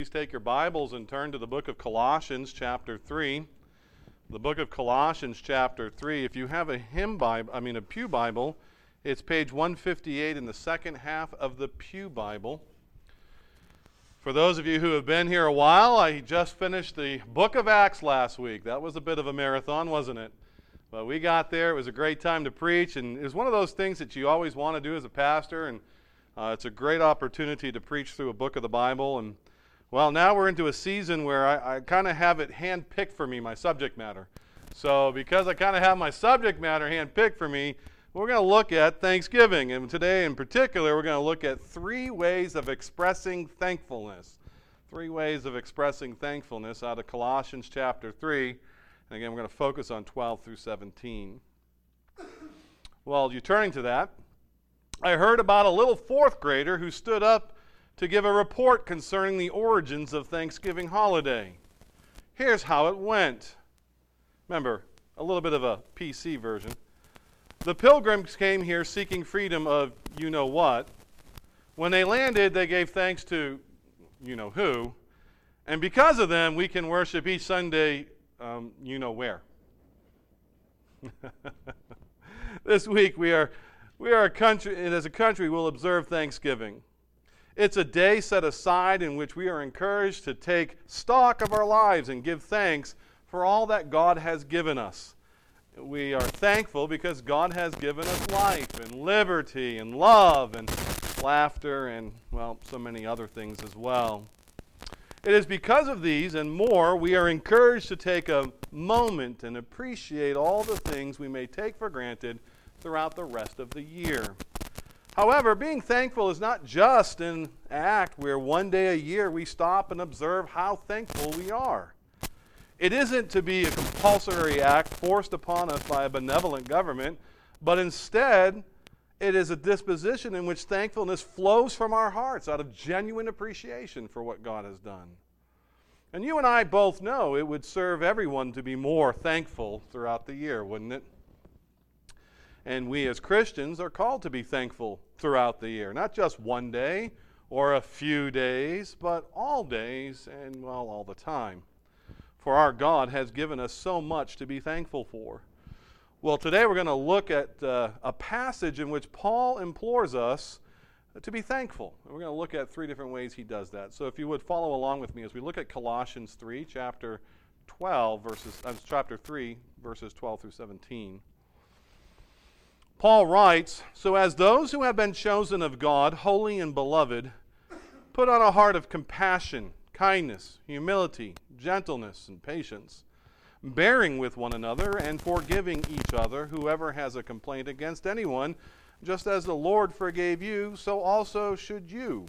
Please take your Bibles and turn to the book of Colossians chapter 3. The book of Colossians chapter 3. If you have a Pew Bible, it's page 158 in the second half of the Pew Bible. For those of you who have been here a while, I just finished the book of Acts last week. That was a bit of a marathon, wasn't it? But we got there. It was a great time to preach, and it was one of those things that you always want to do as a pastor, and it's a great opportunity to preach through a book of the Bible. And well, now we're into a season where I kind of have it hand-picked for me, my subject matter. So because I kind of have my subject matter hand-picked for me, we're going to look at Thanksgiving. And today in particular, we're going to look at 3 ways of expressing thankfulness. 3 ways of expressing thankfulness out of Colossians chapter 3. And again, we're going to focus on 12 through 17. Well, you're turning to that. I heard about a little 4th grader who stood up to give a report concerning the origins of Thanksgiving holiday. Here's how it went. Remember, a little bit of a PC version. The pilgrims came here seeking freedom of you-know-what. When they landed, they gave thanks to you-know-who. And because of them, we can worship each Sunday you-know-where. This week, we are a country, and as a country, we'll observe Thanksgiving. It's a day set aside in which we are encouraged to take stock of our lives and give thanks for all that God has given us. We are thankful because God has given us life and liberty and love and laughter and, well, so many other things as well. It is because of these and more we are encouraged to take a moment and appreciate all the things we may take for granted throughout the rest of the year. However, being thankful is not just an act where one day a year we stop and observe how thankful we are. It isn't to be a compulsory act forced upon us by a benevolent government, but instead it is a disposition in which thankfulness flows from our hearts out of genuine appreciation for what God has done. And you and I both know it would serve everyone to be more thankful throughout the year, wouldn't it? And we as Christians are called to be thankful throughout the year. Not just one day or a few days, but all days and, well, all the time. For our God has given us so much to be thankful for. Well, today we're going to look at a passage in which Paul implores us to be thankful. And we're going to look at 3 different ways he does that. So if you would follow along with me as we look at Colossians 3, chapter 3, verses 12 through 17. Paul writes, "So as those who have been chosen of God, holy and beloved, put on a heart of compassion, kindness, humility, gentleness, and patience, bearing with one another and forgiving each other, whoever has a complaint against anyone, just as the Lord forgave you, so also should you.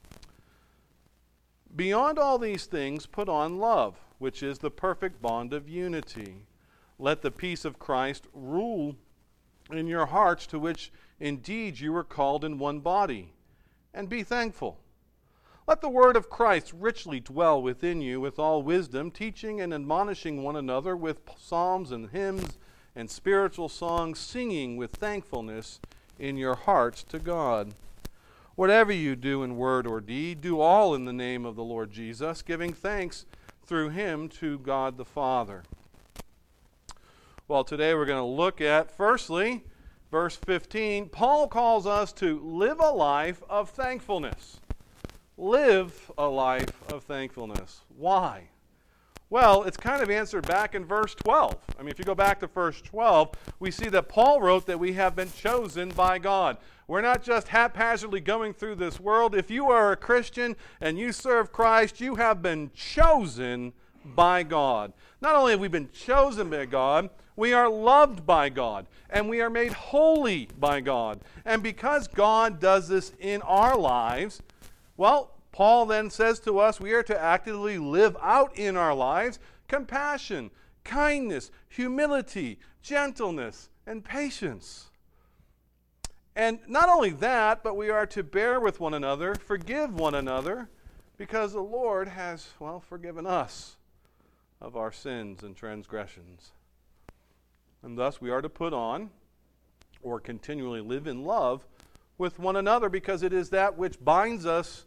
Beyond all these things, put on love, which is the perfect bond of unity. Let the peace of Christ rule in your hearts, to which indeed you were called in one body, and be thankful. Let the word of Christ richly dwell within you with all wisdom, teaching and admonishing one another with psalms and hymns and spiritual songs, singing with thankfulness in your hearts to God. Whatever you do in word or deed, do all in the name of the Lord Jesus, giving thanks through him to God the Father." Well, today we're going to look at, firstly, verse 15. Paul calls us to live a life of thankfulness. Live a life of thankfulness. Why? Well, it's kind of answered back in verse 12. If you go back to verse 12, we see that Paul wrote that we have been chosen by God. We're not just haphazardly going through this world. If you are a Christian and you serve Christ, you have been chosen by God. Not only have we been chosen by God, we are loved by God, and we are made holy by God. And because God does this in our lives, well, Paul then says to us we are to actively live out in our lives compassion, kindness, humility, gentleness, and patience. And not only that, but we are to bear with one another, forgive one another, because the Lord has, forgiven us of our sins and transgressions. And thus we are to put on, or continually live in love with one another, because it is that which binds us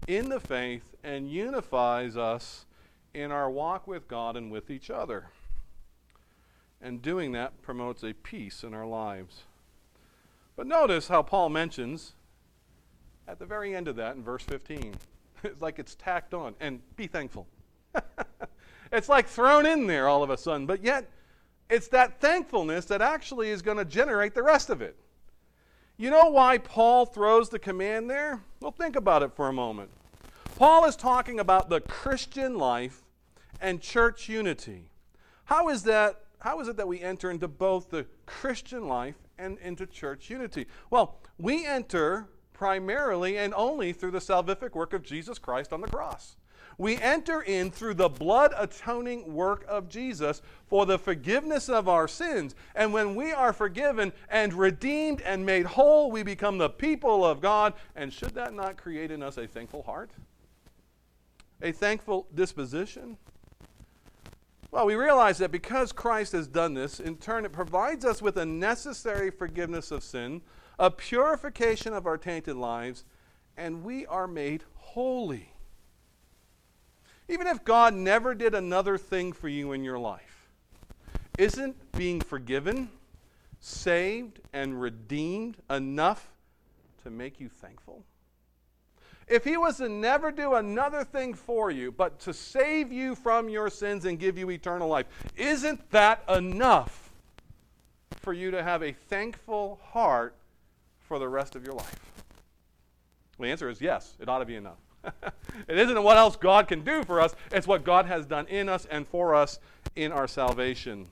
in the faith and unifies us in our walk with God and with each other. And doing that promotes a peace in our lives. But notice how Paul mentions at the very end of that in verse 15. It's like it's tacked on. And be thankful. It's like thrown in there all of a sudden. But yet, it's that thankfulness that actually is going to generate the rest of it. You know why Paul throws the command there? Well, think about it for a moment. Paul is talking about the Christian life and church unity. How is it that we enter into both the Christian life and into church unity? Well, we enter primarily and only through the salvific work of Jesus Christ on the cross. We enter in through the blood atoning work of Jesus for the forgiveness of our sins. And when we are forgiven and redeemed and made whole, we become the people of God. And should that not create in us a thankful heart? A thankful disposition? Well, we realize that because Christ has done this, in turn it provides us with a necessary forgiveness of sin, a purification of our tainted lives, and we are made holy. Even if God never did another thing for you in your life, isn't being forgiven, saved, and redeemed enough to make you thankful? If he was to never do another thing for you, but to save you from your sins and give you eternal life, isn't that enough for you to have a thankful heart for the rest of your life? Well, the answer is yes, it ought to be enough. It isn't what else God can do for us, it's what God has done in us and for us in our salvation.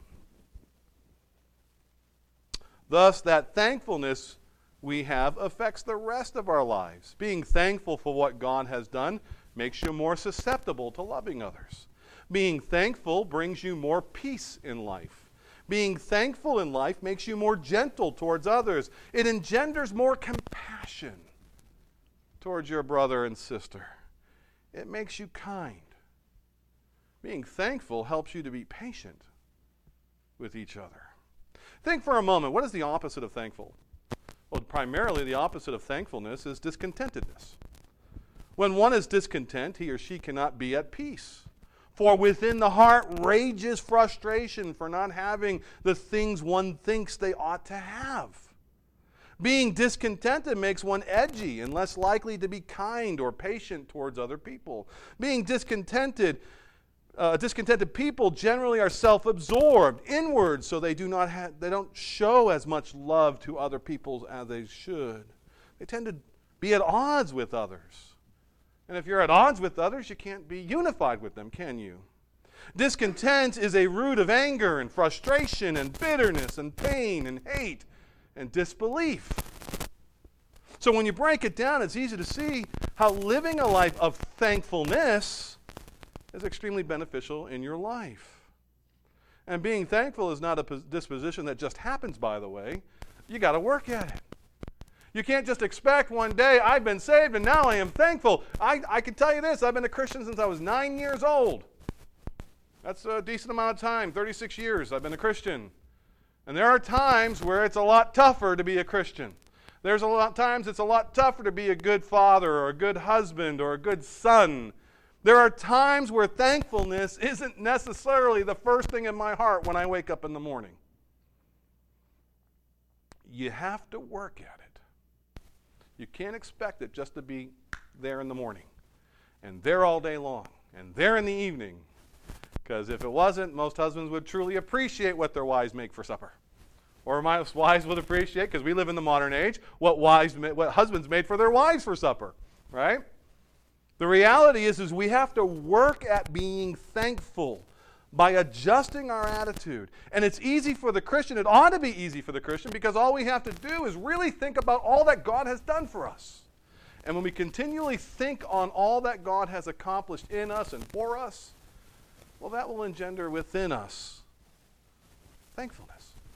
Thus, that thankfulness we have affects the rest of our lives. Being thankful for what God has done makes you more susceptible to loving others. Being thankful brings you more peace in life. Being thankful in life makes you more gentle towards others. It engenders more compassion towards your brother and sister. It makes you kind. Being thankful helps you to be patient with each other. Think for a moment, what is the opposite of thankful? Well, primarily the opposite of thankfulness is discontentedness. When one is discontent, he or she cannot be at peace. For within the heart rages frustration for not having the things one thinks they ought to have. Being discontented makes one edgy and less likely to be kind or patient towards other people. Being discontented people generally are self-absorbed, inward, so they don't show as much love to other people as they should. They tend to be at odds with others. And if you're at odds with others, you can't be unified with them, can you? Discontent is a root of anger and frustration and bitterness and pain and hate and disbelief. So when you break it down, it's easy to see how living a life of thankfulness is extremely beneficial in your life. And being thankful is not a disposition that just happens, by the way. You got to work at it. You can't just expect one day, I've been saved and now I am thankful. I can tell you this, I've been a Christian since I was 9 years old. That's a decent amount of time, 36 years I've been a Christian. And there are times where it's a lot tougher to be a Christian. There's a lot of times it's a lot tougher to be a good father or a good husband or a good son. There are times where thankfulness isn't necessarily the first thing in my heart when I wake up in the morning. You have to work at it. You can't expect it just to be there in the morning and there all day long and there in the evening. Because if it wasn't, most husbands would truly appreciate what their wives make for supper. Or most wives would appreciate, because we live in the modern age, what husbands made for their wives for supper. Right? The reality is we have to work at being thankful by adjusting our attitude. And it's easy for the Christian. It ought to be easy for the Christian, because all we have to do is really think about all that God has done for us. And when we continually think on all that God has accomplished in us and for us, well, that will engender within us thankfulness.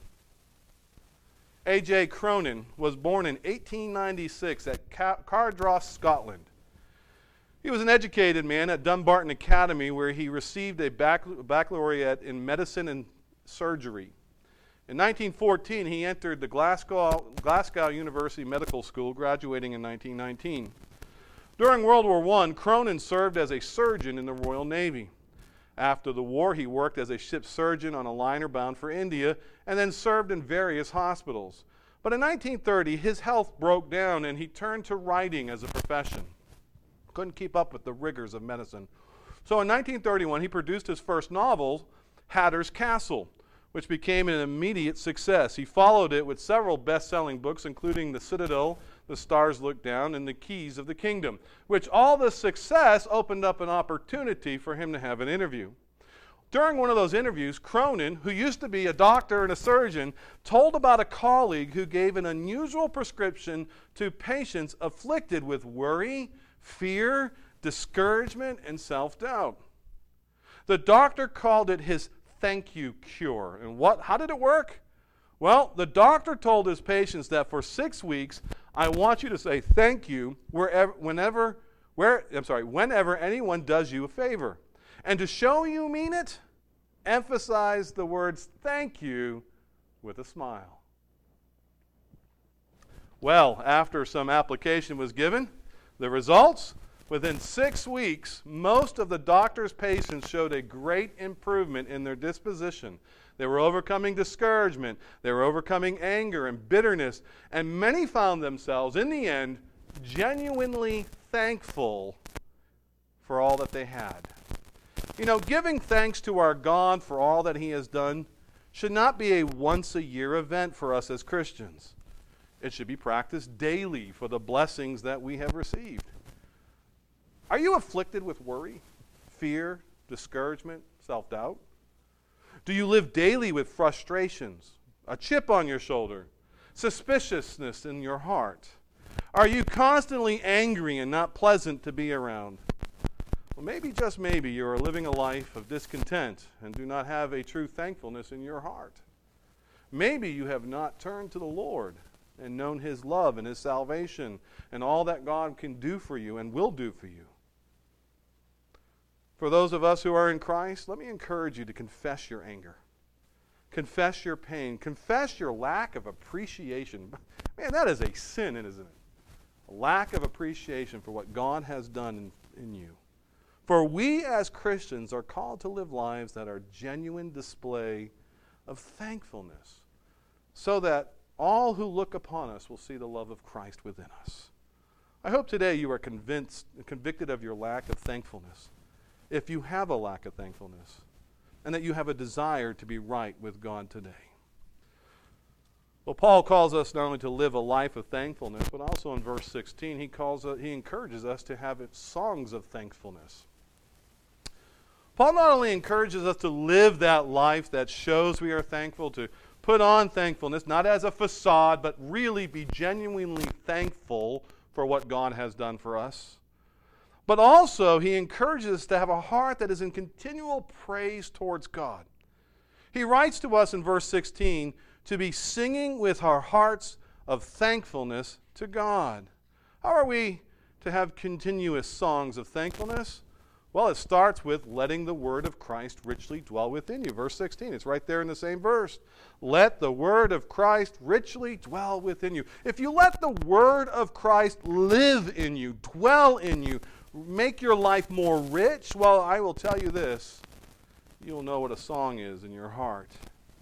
A.J. Cronin was born in 1896 at Cardross, Scotland. He was an educated man at Dumbarton Academy, where he received a baccalaureate in medicine and surgery. In 1914, he entered the Glasgow University Medical School, graduating in 1919. During World War I, Cronin served as a surgeon in the Royal Navy. After the war, he worked as a ship surgeon on a liner bound for India and then served in various hospitals. But in 1930, his health broke down and he turned to writing as a profession. Couldn't keep up with the rigors of medicine. So in 1931, he produced his first novel, Hatter's Castle, which became an immediate success. He followed it with several best-selling books, including The Citadel, The Stars Look Down, and The Keys of the Kingdom, which all the success opened up an opportunity for him to have an interview. During one of those interviews, Cronin, who used to be a doctor and a surgeon, told about a colleague who gave an unusual prescription to patients afflicted with worry, fear, discouragement, and self-doubt. The doctor called it his thank you cure. And how did it work? Well, the doctor told his patients that for 6 weeks, I want you to say thank you whenever anyone does you a favor. And to show you mean it, emphasize the words thank you with a smile. Well, after some application was given, the results, within 6 weeks, most of the doctor's patients showed a great improvement in their disposition. They were overcoming discouragement, they were overcoming anger and bitterness, and many found themselves, in the end, genuinely thankful for all that they had. You know, giving thanks to our God for all that He has done should not be a once-a-year event for us as Christians. It should be practiced daily for the blessings that we have received. Are you afflicted with worry, fear, discouragement, self-doubt? Do you live daily with frustrations, a chip on your shoulder, suspiciousness in your heart? Are you constantly angry and not pleasant to be around? Well, maybe, just maybe, you are living a life of discontent and do not have a true thankfulness in your heart. Maybe you have not turned to the Lord and known His love and His salvation and all that God can do for you and will do for you. For those of us who are in Christ, let me encourage you to confess your anger. Confess your pain. Confess your lack of appreciation. Man, that is a sin, isn't it? A lack of appreciation for what God has done in you. For we as Christians are called to live lives that are genuine display of thankfulness, so that all who look upon us will see the love of Christ within us. I hope today you are convicted of your lack of thankfulness, if you have a lack of thankfulness, and that you have a desire to be right with God today. Well, Paul calls us not only to live a life of thankfulness, but also in verse 16, he encourages us to have songs of thankfulness. Paul not only encourages us to live that life that shows we are thankful, to put on thankfulness, not as a facade, but really be genuinely thankful for what God has done for us. But also, he encourages us to have a heart that is in continual praise towards God. He writes to us in verse 16 to be singing with our hearts of thankfulness to God. How are we to have continuous songs of thankfulness? Well, it starts with letting the word of Christ richly dwell within you. Verse 16, it's right there in the same verse. Let the word of Christ richly dwell within you. If you let the word of Christ live in you, dwell in you, make your life more rich, well, I will tell you this, you'll know what a song is in your heart.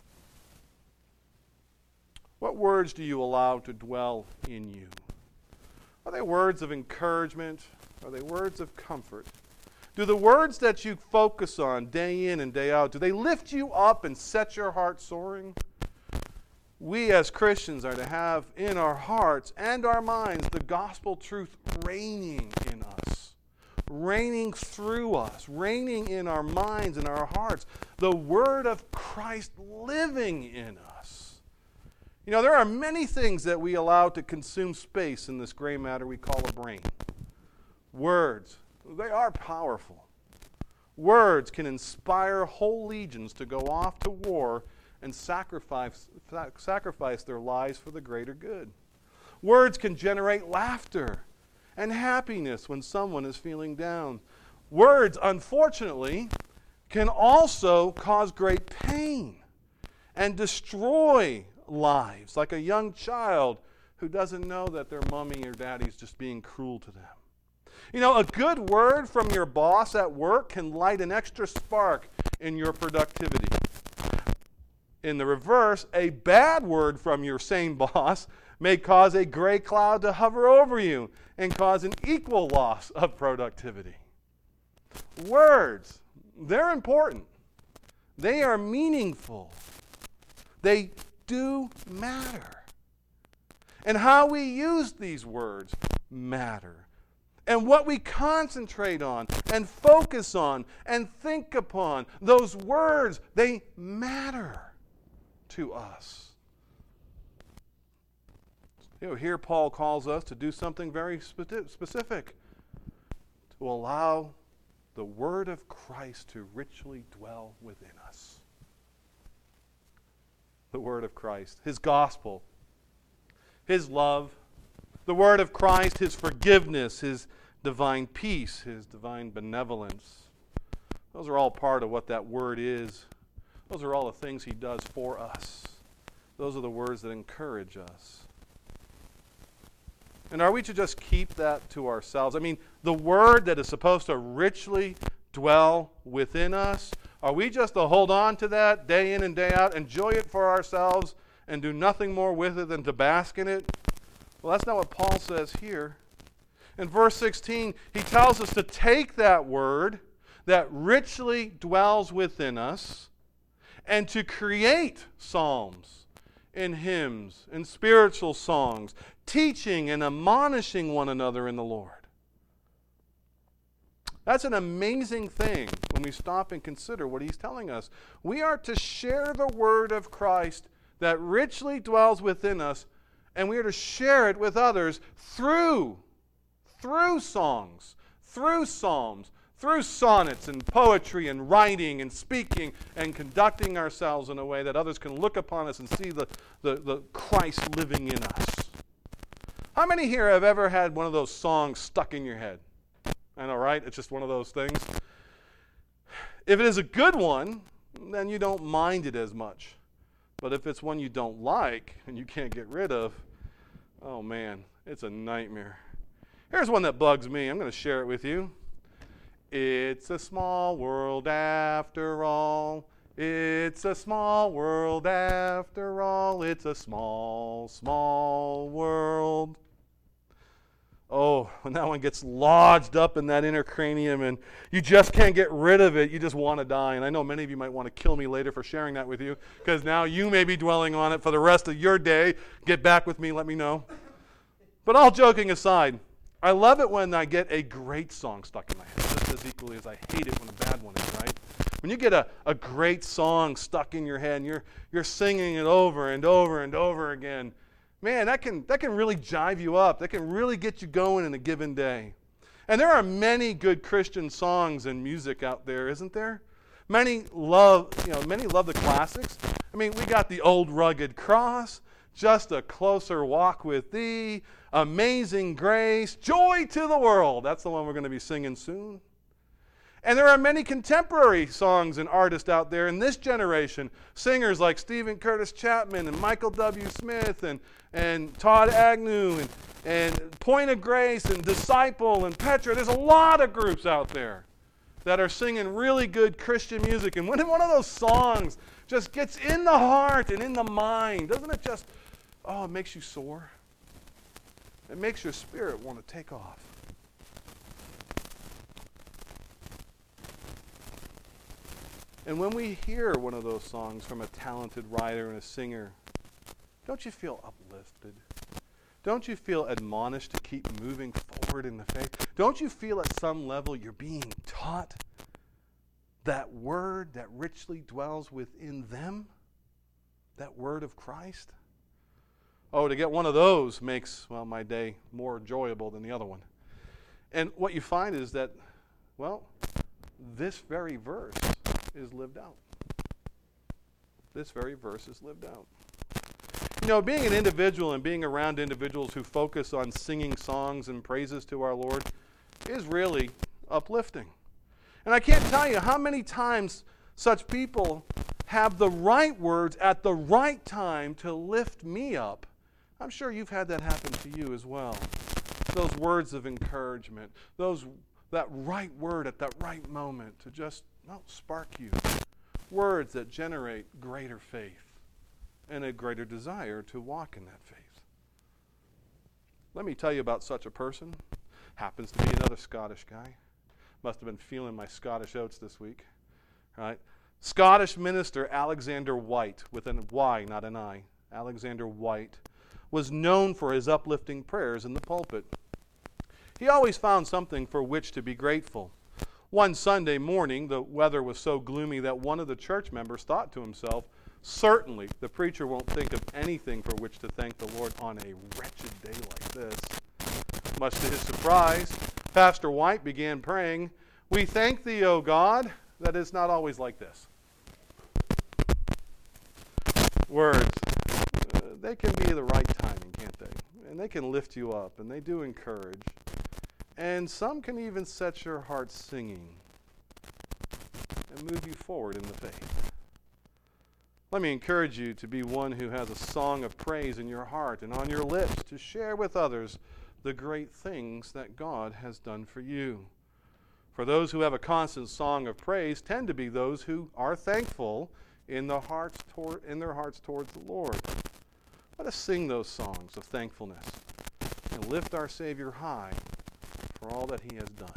What words do you allow to dwell in you? Are they words of encouragement? Are they words of comfort? Do the words that you focus on day in and day out, do they lift you up and set your heart soaring? We as Christians are to have in our hearts and our minds the gospel truth reigning in us, reigning through us, reigning in our minds and our hearts, the word of Christ living in us. You know, there are many things that we allow to consume space in this gray matter we call a brain. Words. They are powerful. Words can inspire whole legions to go off to war and sacrifice their lives for the greater good. Words can generate laughter and happiness when someone is feeling down. Words, unfortunately, can also cause great pain and destroy lives, like a young child who doesn't know that their mommy or daddy is just being cruel to them. You know, a good word from your boss at work can light an extra spark in your productivity. In the reverse, a bad word from your same boss may cause a gray cloud to hover over you and cause an equal loss of productivity. Words, they're important. They are meaningful. They do matter. And how we use these words matter. And what we concentrate on and focus on and think upon, those words, they matter to us. You know, here Paul calls us to do something very specific, to allow the word of Christ to richly dwell within us. The word of Christ, his gospel, his love, the word of Christ, his forgiveness, his divine peace, his divine benevolence. Those are all part of what that word is. Those are all the things he does for us. Those are the words that encourage us. And are we to just keep that to ourselves? I mean, the word that is supposed to richly dwell within us, are we just to hold on to that day in and day out, enjoy it for ourselves, and do nothing more with it than to bask in it? Well, that's not what Paul says here. In verse 16, he tells us to take that word that richly dwells within us and to create psalms and hymns and spiritual songs, teaching and admonishing one another in the Lord. That's an amazing thing when we stop and consider what he's telling us. We are to share the word of Christ that richly dwells within us, and we are to share it with others through songs, through psalms, through sonnets and poetry and writing and speaking and conducting ourselves in a way that others can look upon us and see the Christ living in us. How many here have ever had one of those songs stuck in your head? I know, right? It's just one of those things. If it is a good one, then you don't mind it as much. But if it's one you don't like and you can't get rid of, oh man, it's a nightmare. Here's one that bugs me. I'm going to share it with you. It's a small world after all. It's a small world after all. It's a small, small world. Oh, when that one gets lodged up in that inner cranium and you just can't get rid of it, you just want to die. And I know many of you might want to kill me later for sharing that with you, because now you may be dwelling on it for the rest of your day. Get back with me, let me know. But all joking aside, I love it when I get a great song stuck in my head, just as equally as I hate it when a bad one is, right? When you get a great song stuck in your head and you're singing it over and over and over again, man, that can really jive you up. That can really get you going in a given day. And there are many good Christian songs and music out there, isn't there? Many love the classics. I mean, we got the Old Rugged Cross, Just a Closer Walk with Thee, Amazing Grace, Joy to the World. That's the one we're going to be singing soon. And there are many contemporary songs and artists out there in this generation, singers like Stephen Curtis Chapman and Michael W. Smith and Todd Agnew and Point of Grace and Disciple and Petra. There's a lot of groups out there that are singing really good Christian music. And when one of those songs just gets in the heart and in the mind, doesn't it just, it makes you soar? It makes your spirit want to take off. And when we hear one of those songs from a talented writer and a singer, don't you feel uplifted? Don't you feel admonished to keep moving forward in the faith? Don't you feel at some level you're being taught that word that richly dwells within them? That word of Christ? Oh, to get one of those makes, my day more enjoyable than the other one. And what you find is that, this very verse is lived out. This very verse is lived out. You know, being an individual and being around individuals who focus on singing songs and praises to our Lord is really uplifting. And I can't tell you how many times such people have the right words at the right time to lift me up. I'm sure you've had that happen to you as well. those words of encouragement, that right word at that right moment to just spark you. Words that generate greater faith and a greater desire to walk in that faith. Let me tell you about such a person. Happens to be another Scottish guy. Must have been feeling my Scottish oats this week. Right? Scottish minister Alexander White, with a Y, not an I. Alexander White was known for his uplifting prayers in the pulpit. He always found something for which to be grateful. One Sunday morning, the weather was so gloomy that one of the church members thought to himself, certainly the preacher won't think of anything for which to thank the Lord on a wretched day like this. Much to his surprise, Pastor White began praying, "We thank thee, O God, that it's not always like this." Words, they can be the right timing, can't they? And they can lift you up, and they do encourage. And some can even set your heart singing and move you forward in the faith. Let me encourage you to be one who has a song of praise in your heart and on your lips to share with others the great things that God has done for you. For those who have a constant song of praise tend to be those who are thankful in their hearts towards the Lord. Let us sing those songs of thankfulness and lift our Savior high for all that he has done.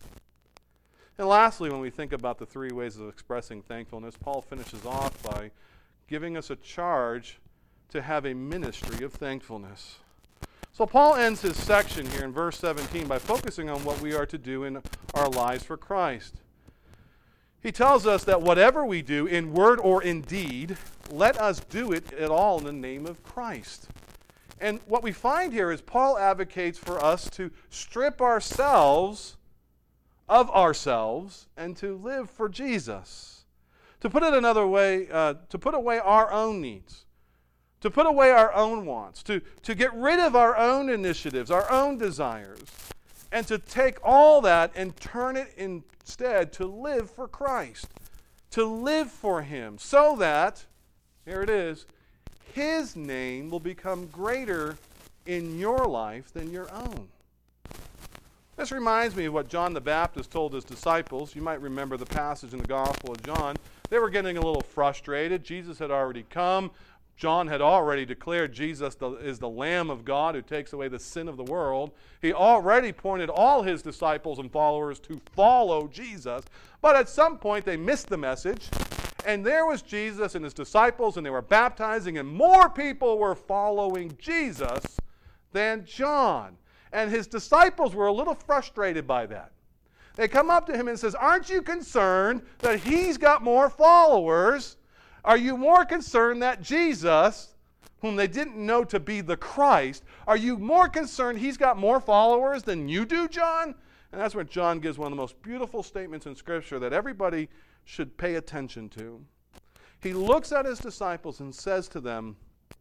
And lastly, when we think about the three ways of expressing thankfulness, Paul finishes off by giving us a charge to have a ministry of thankfulness. So Paul ends his section here in verse 17 by focusing on what we are to do in our lives for Christ. He tells us that whatever we do, in word or in deed, let us do it at all in the name of Christ. And what we find here is Paul advocates for us to strip ourselves of ourselves and to live for Jesus. To put it another way, to put away our own needs, to put away our own wants, to get rid of our own initiatives, our own desires, and to take all that and turn it instead to live for Christ, to live for Him, so that, here it is, His name will become greater in your life than your own. This reminds me of what John the Baptist told his disciples. You might remember the passage in the Gospel of John. They were getting a little frustrated. Jesus had already come. John had already declared Jesus is the Lamb of God who takes away the sin of the world. He already pointed all his disciples and followers to follow Jesus. But at some point they missed the message. And there was Jesus and his disciples, and they were baptizing, and more people were following Jesus than John. And his disciples were a little frustrated by that. They come up to him and says, "Aren't you concerned that he's got more followers? Are you more concerned that Jesus, whom they didn't know to be the Christ, are you more concerned he's got more followers than you do, John?" And that's where John gives one of the most beautiful statements in Scripture that everybody should pay attention to. He looks at his disciples and says to them,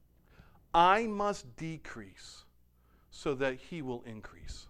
"I must decrease so that he will increase."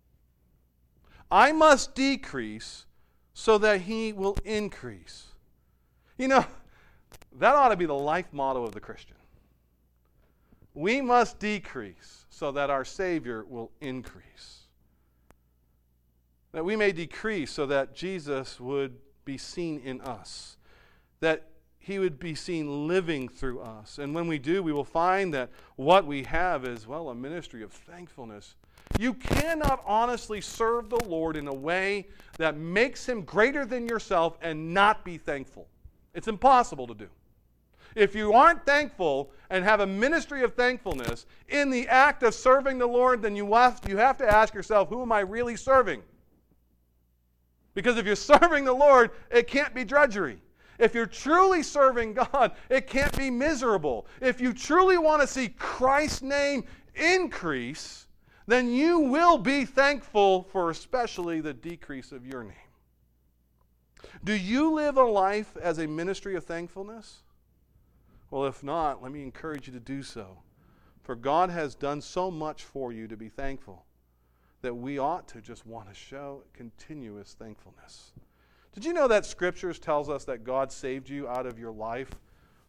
I must decrease so that he will increase. You know, that ought to be the life motto of the Christian. We must decrease so that our Savior will increase. That we may decrease so that Jesus would be seen in us. That he would be seen living through us. And when we do, we will find that what we have is, well, a ministry of thankfulness. You cannot honestly serve the Lord in a way that makes him greater than yourself and not be thankful. It's impossible to do. If you aren't thankful and have a ministry of thankfulness in the act of serving the Lord, then you have to ask yourself, who am I really serving? Because if you're serving the Lord, it can't be drudgery. If you're truly serving God, it can't be miserable. If you truly want to see Christ's name increase, then you will be thankful for especially the decrease of your name. Do you live a life as a ministry of thankfulness? Well, if not, let me encourage you to do so. For God has done so much for you to be thankful that we ought to just want to show continuous thankfulness. Did you know that Scriptures tells us that God saved you out of your life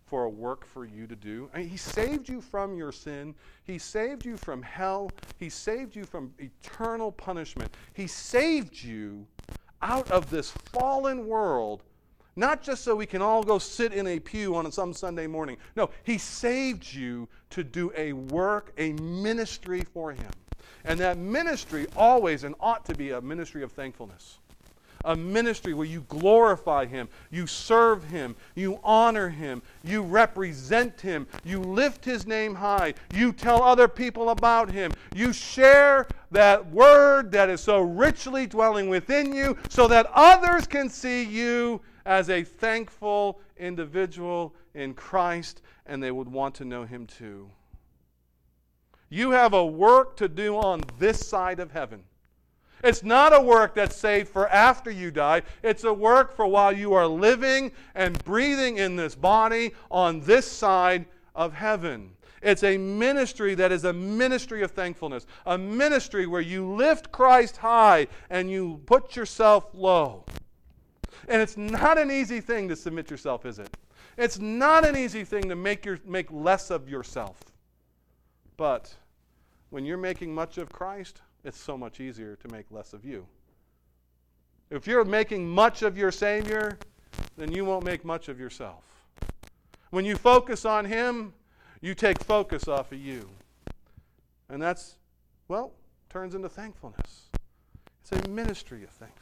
for a work for you to do. I mean, he saved you from your sin. He saved you from hell. He saved you from eternal punishment. He saved you out of this fallen world, not just so we can all go sit in a pew on some Sunday morning. No, he saved you to do a work, a ministry for him. And that ministry always and ought to be a ministry of thankfulness. A ministry where you glorify him, you serve him, you honor him, you represent him, you lift his name high, you tell other people about him, you share that word that is so richly dwelling within you so that others can see you as a thankful individual in Christ and they would want to know him too. You have a work to do on this side of heaven. It's not a work that's saved for after you die. It's a work for while you are living and breathing in this body on this side of heaven. It's a ministry that is a ministry of thankfulness, a ministry where you lift Christ high and you put yourself low. And it's not an easy thing to submit yourself, is it? It's not an easy thing to make less of yourself. But when you're making much of Christ, it's so much easier to make less of you. If you're making much of your Savior, then you won't make much of yourself. When you focus on him, you take focus off of you. And that's, well, turns into thankfulness. It's a ministry of thankfulness.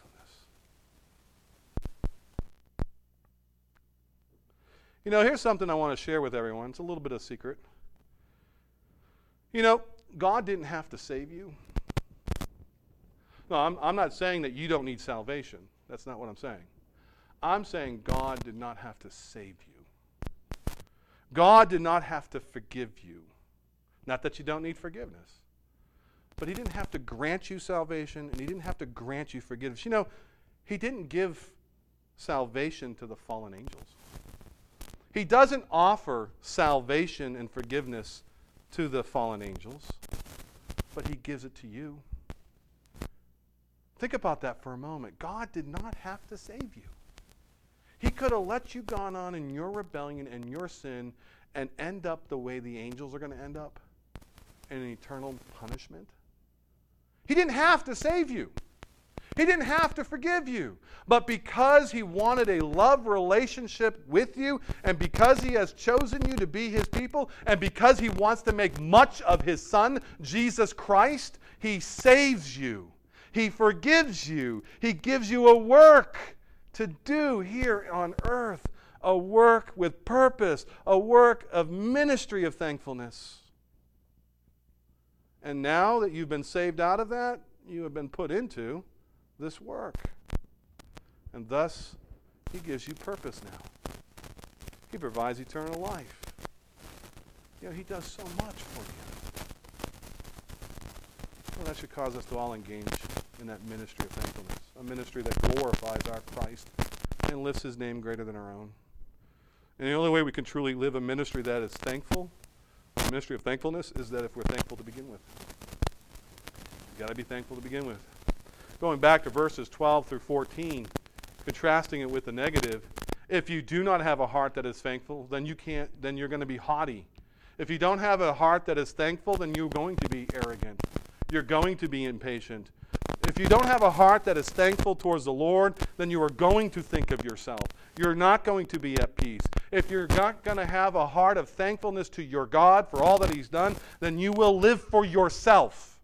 You know, here's something I want to share with everyone. It's a little bit of a secret. You know, God didn't have to save you. No, I'm not saying that you don't need salvation. That's not what I'm saying. I'm saying God did not have to save you. God did not have to forgive you. Not that you don't need forgiveness. But he didn't have to grant you salvation, and he didn't have to grant you forgiveness. You know, he didn't give salvation to the fallen angels. He doesn't offer salvation and forgiveness to the fallen angels, but he gives it to you. Think about that for a moment. God did not have to save you. He could have let you gone on in your rebellion and your sin and end up the way the angels are going to end up, in an eternal punishment. He didn't have to save you. He didn't have to forgive you. But because he wanted a love relationship with you, and because he has chosen you to be his people, and because he wants to make much of his Son, Jesus Christ, he saves you. He forgives you. He gives you a work to do here on earth, a work with purpose, a work of ministry of thankfulness. And now that you've been saved out of that, you have been put into this work. And thus, he gives you purpose now. He provides eternal life. You know, he does so much for you. Well, that should cause us to all engage in that ministry of thankfulness, a ministry that glorifies our Christ and lifts his name greater than our own. And the only way we can truly live a ministry that is thankful, a ministry of thankfulness, is that if we're thankful to begin with. You've got to be thankful to begin with. Going back to verses 12 through 14, contrasting it with the negative, if you do not have a heart that is thankful, then you're going to be haughty. If you don't have a heart that is thankful, then you're going to be arrogant. You're going to be impatient. If you don't have a heart that is thankful towards the Lord, then you are going to think of yourself. You're not going to be at peace. If you're not going to have a heart of thankfulness to your God for all that he's done, then you will live for yourself.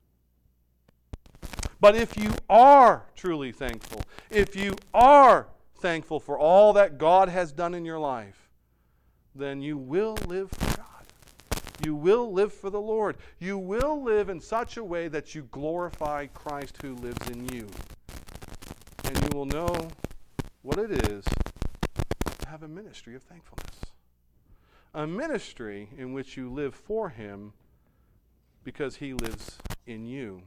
But if you are truly thankful, if you are thankful for all that God has done in your life, then you will live for God. You will live for the Lord. You will live in such a way that you glorify Christ who lives in you. And you will know what it is to have a ministry of thankfulness. A ministry in which you live for him because he lives in you.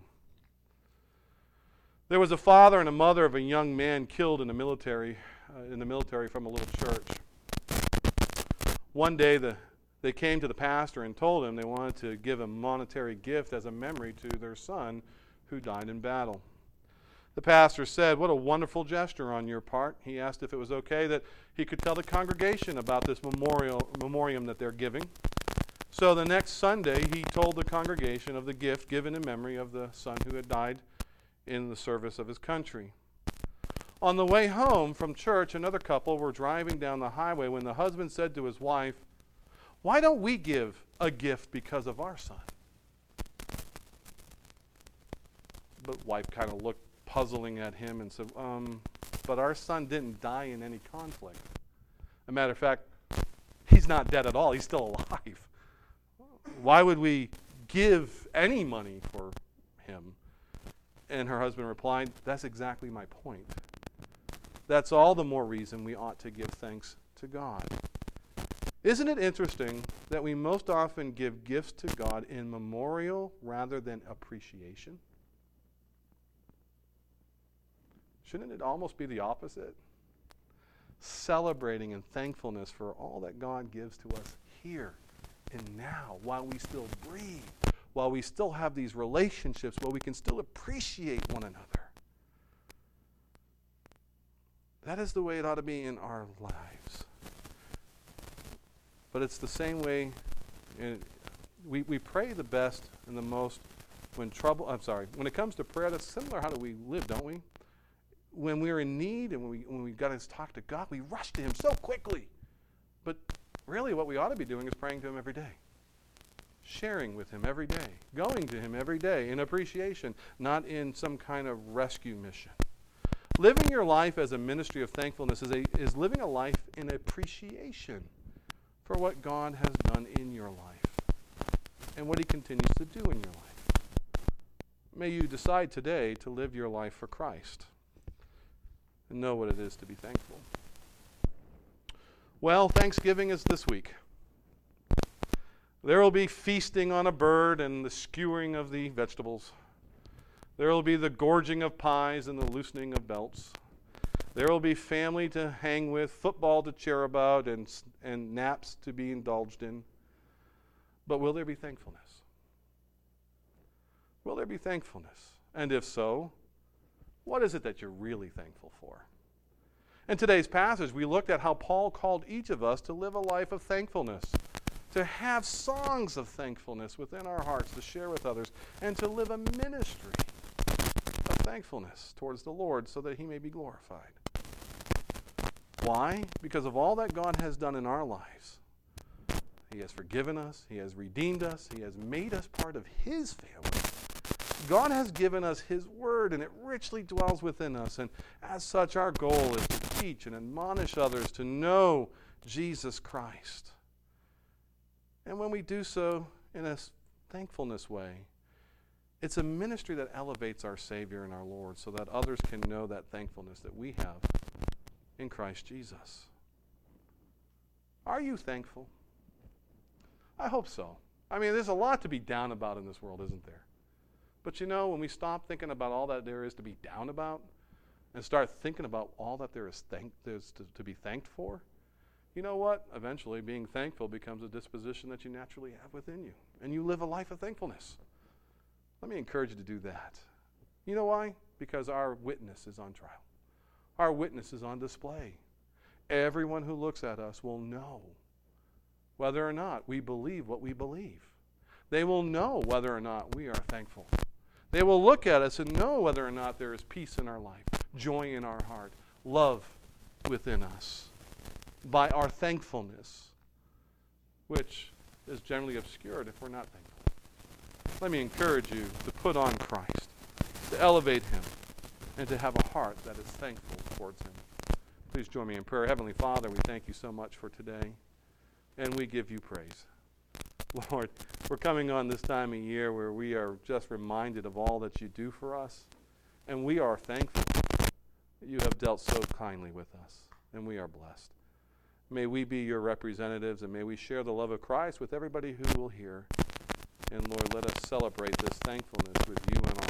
There was a father and a mother of a young man killed in the military from a little church. One day they came to the pastor and told him they wanted to give a monetary gift as a memory to their son who died in battle. The pastor said, "What a wonderful gesture on your part." He asked if it was okay that he could tell the congregation about this memoriam that they're giving. So the next Sunday, he told the congregation of the gift given in memory of the son who had died in the service of his country. On the way home from church, another couple were driving down the highway when the husband said to his wife, "Why don't we give a gift because of our son?" The wife kind of looked puzzling at him and said, "But our son didn't die in any conflict. As a matter of fact, he's not dead at all. He's still alive. Why would we give any money for him?" And her husband replied, "That's exactly my point. That's all the more reason we ought to give thanks to God." Isn't it interesting that we most often give gifts to God in memorial rather than appreciation? Shouldn't it almost be the opposite? Celebrating and thankfulness for all that God gives to us here and now, while we still breathe, while we still have these relationships, while we can still appreciate one another. That is the way it ought to be in our lives. But it's the same way, we pray the best and the most when it comes to prayer. That's similar. How do we live, don't we? When we're in need and when we've got to talk to God, we rush to him so quickly. But really what we ought to be doing is praying to him every day, sharing with him every day, going to him every day in appreciation, not in some kind of rescue mission. Living your life as a ministry of thankfulness is living a life in appreciation for what God has done in your life and what he continues to do in your life. May you decide today to live your life for Christ and know what it is to be thankful. Well, Thanksgiving is this week. There will be feasting on a bird and the skewering of the vegetables. There will be the gorging of pies and the loosening of belts. There will be family to hang with, football to cheer about, and naps to be indulged in. But will there be thankfulness? Will there be thankfulness? And if so, what is it that you're really thankful for? In today's passage, we looked at how Paul called each of us to live a life of thankfulness, to have songs of thankfulness within our hearts to share with others, and to live a ministry of thankfulness towards the Lord so that he may be glorified. Why? Because of all that God has done in our lives. He has forgiven us, he has redeemed us, he has made us part of his family. God has given us his word, and it richly dwells within us. And as such, our goal is to teach and admonish others to know Jesus Christ. And when we do so in a thankfulness way, it's a ministry that elevates our Savior and our Lord so that others can know that thankfulness that we have in Christ Jesus. Are you thankful? I hope so. I mean, there's a lot to be down about in this world, isn't there? But you know, when we stop thinking about all that there is to be down about and start thinking about all that there is to be thanked for, you know what? Eventually, being thankful becomes a disposition that you naturally have within you, and you live a life of thankfulness. Let me encourage you to do that. You know why? Because our witness is on trial. Our witness is on display. Everyone who looks at us will know whether or not we believe what we believe. They will know whether or not we are thankful. They will look at us and know whether or not there is peace in our life, joy in our heart, love within us by our thankfulness, which is generally obscured if we're not thankful. Let me encourage you to put on Christ, to elevate him, and to have a heart that is thankful towards him. Please join me in prayer. Heavenly Father, we thank you so much for today, and we give you praise. Lord, we're coming on this time of year where we are just reminded of all that you do for us, and we are thankful that you have dealt so kindly with us, and we are blessed. May we be your representatives, and may we share the love of Christ with everybody who will hear. And Lord, let us celebrate this thankfulness with you in